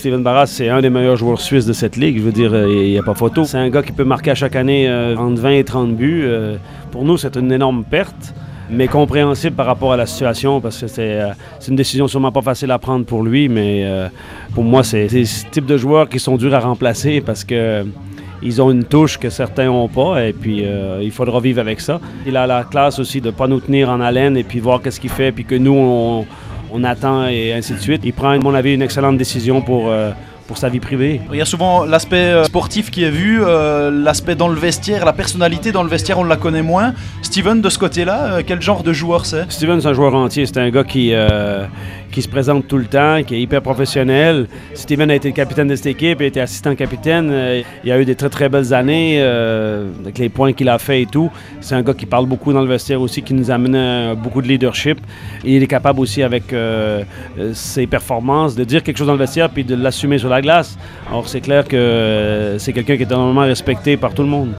Steven Barras, c'est un des meilleurs joueurs suisses de cette ligue. Je veux dire, il n'y a pas photo. C'est un gars qui peut marquer à chaque année entre 20 et 30 buts. Pour nous, c'est une énorme perte, mais compréhensible par rapport à la situation, parce que c'est une décision sûrement pas facile à prendre pour lui, mais pour moi, c'est ce type de joueurs qui sont durs à remplacer parce que ils ont une touche que certains n'ont pas, et puis il faudra vivre avec ça. Il a la classe aussi de ne pas nous tenir en haleine et puis voir qu'est-ce qu'il fait, puis que nous, on attend et ainsi de suite. Il prend, à mon avis, une excellente décision pour sa vie privée. Il y a souvent l'aspect sportif qui est vu, l'aspect dans le vestiaire, la personnalité dans le vestiaire, on la connaît moins. Steven, de ce côté-là, quel genre de joueur c'est? Steven, c'est un joueur entier. C'est un gars qui se présente tout le temps, qui est hyper professionnel. Steven a été le capitaine de cette équipe, il a été assistant capitaine. Il a eu des très très belles années avec les points qu'il a fait et tout. C'est un gars qui parle beaucoup dans le vestiaire aussi, qui nous amène beaucoup de leadership. Et il est capable aussi avec ses performances de dire quelque chose dans le vestiaire puis de l'assumer sur la glace. Alors c'est clair que c'est quelqu'un qui est énormément respecté par tout le monde.